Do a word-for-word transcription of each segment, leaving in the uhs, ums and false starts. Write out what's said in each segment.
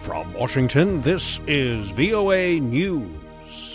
From Washington, this is V O A News.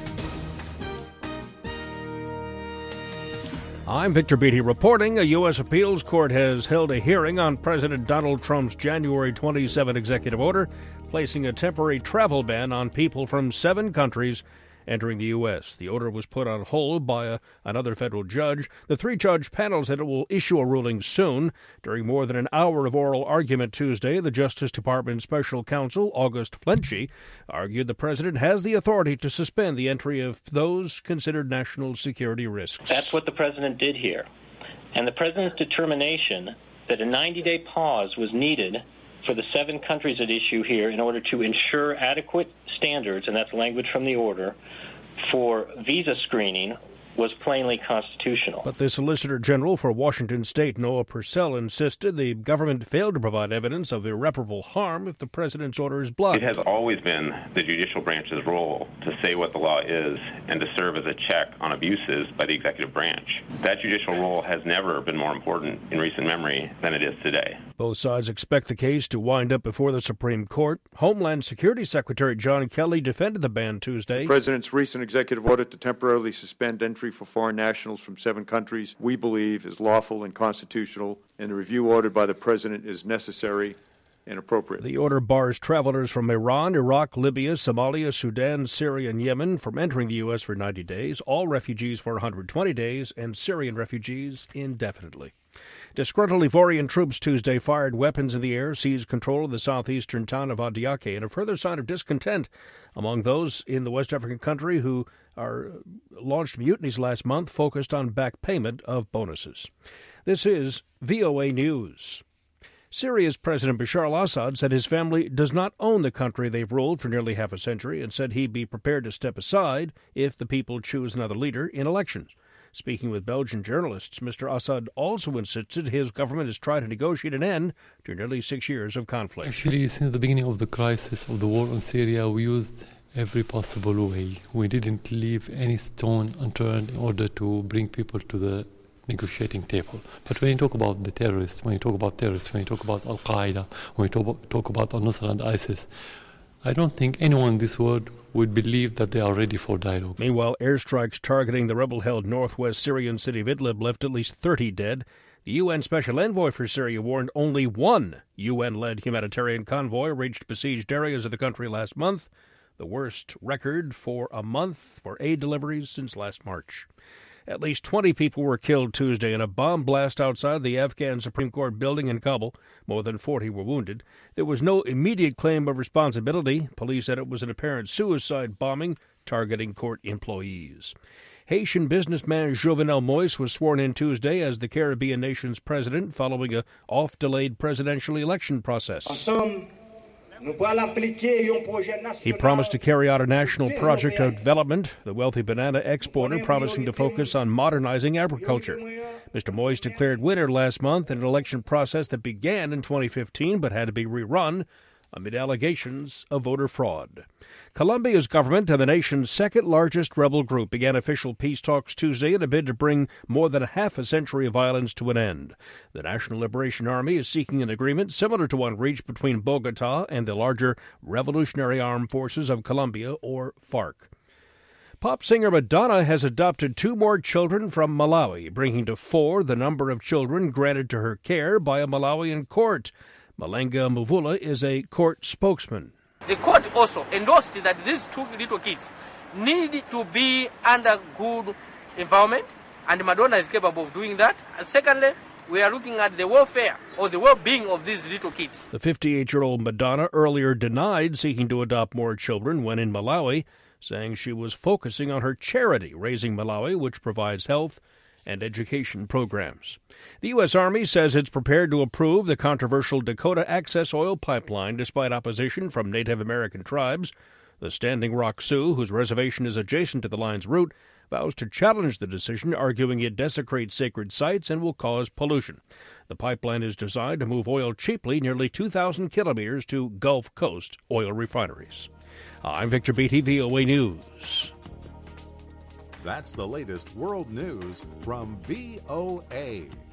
I'm Victor Beatty reporting. A U S appeals court has held a hearing on President Donald Trump's January twenty-seventh executive order, placing a temporary travel ban on people from seven countries entering the U S. The order was put on hold by a, another federal judge. The three-judge panel said it will issue a ruling soon. During more than an hour of oral argument Tuesday, the Justice Department Special Counsel, August Flenchie, argued the president has the authority to suspend the entry of those considered national security risks. That's what the president did here. And the president's determination that a ninety-day pause was needed for the seven countries at issue here in order to ensure adequate standards, and that's language from the order, for visa screening was plainly constitutional. But the Solicitor General for Washington State, Noah Purcell, insisted the government failed to provide evidence of irreparable harm if the president's order is blocked. It has always been the judicial branch's role to say what the law is and to serve as a check on abuses by the executive branch. That judicial role has never been more important in recent memory than it is today. Both sides expect the case to wind up before the Supreme Court. Homeland Security Secretary John Kelly defended the ban Tuesday. The president's recent executive order to temporarily suspend entry for foreign nationals from seven countries, we believe, is lawful and constitutional, and the review ordered by the president is necessary and appropriate. The order bars travelers from Iran, Iraq, Libya, Somalia, Sudan, Syria, and Yemen from entering the U S for ninety days, all refugees for one hundred twenty days, and Syrian refugees indefinitely. Disgruntled Ivorian troops Tuesday fired weapons in the air, seized control of the southeastern town of Adiake, in a further sign of discontent among those in the West African country who are launched mutinies last month focused on back payment of bonuses. This is V O A News. Syria's President Bashar al-Assad said his family does not own the country they've ruled for nearly half a century and said he'd be prepared to step aside if the people choose another leader in elections. Speaking with Belgian journalists, Mister Assad also insisted his government has tried to negotiate an end to nearly six years of conflict. Actually, since the beginning of the crisis of the war in Syria, we used every possible way. We didn't leave any stone unturned in order to bring people to the negotiating table. But when you talk about the terrorists, when you talk about terrorists, when you talk about Al-Qaeda, when you talk, talk about al-Nusra and ISIS, I don't think anyone in this world would believe that they are ready for dialogue. Meanwhile, airstrikes targeting the rebel-held northwest Syrian city of Idlib left at least thirty dead. The U N Special Envoy for Syria warned only one U N-led humanitarian convoy reached besieged areas of the country last month, the worst record for a month for aid deliveries since last March. At least twenty people were killed Tuesday in a bomb blast outside the Afghan Supreme Court building in Kabul. More than forty were wounded. There was no immediate claim of responsibility. Police said it was an apparent suicide bombing targeting court employees. Haitian businessman Jovenel Moïse was sworn in Tuesday as the Caribbean nation's president following a oft-delayed presidential election process. He promised to carry out a national project of development, the wealthy banana exporter promising to focus on modernizing agriculture. Mister Moïse declared winner last month in an election process that began in twenty fifteen but had to be rerun amid allegations of voter fraud. Colombia's government and the nation's second-largest rebel group began official peace talks Tuesday in a bid to bring more than half a century of violence to an end. The National Liberation Army is seeking an agreement similar to one reached between Bogotá and the larger Revolutionary Armed Forces of Colombia, or FARC. Pop singer Madonna has adopted two more children from Malawi, bringing to four the number of children granted to her care by a Malawian court. Malenga Mvula is a court spokesman. The court also endorsed that these two little kids need to be under good environment, and Madonna is capable of doing that. And secondly, we are looking at the welfare or the well-being of these little kids. The fifty-eight-year-old Madonna earlier denied seeking to adopt more children when in Malawi, saying she was focusing on her charity, Raising Malawi, which provides health and education programs. The U S. Army says it's prepared to approve the controversial Dakota Access Oil Pipeline despite opposition from Native American tribes. The Standing Rock Sioux, whose reservation is adjacent to the line's route, vows to challenge the decision, arguing it desecrates sacred sites and will cause pollution. The pipeline is designed to move oil cheaply nearly two thousand kilometers to Gulf Coast oil refineries. I'm Victor Beatty, V O A News. That's the latest world news from V O A.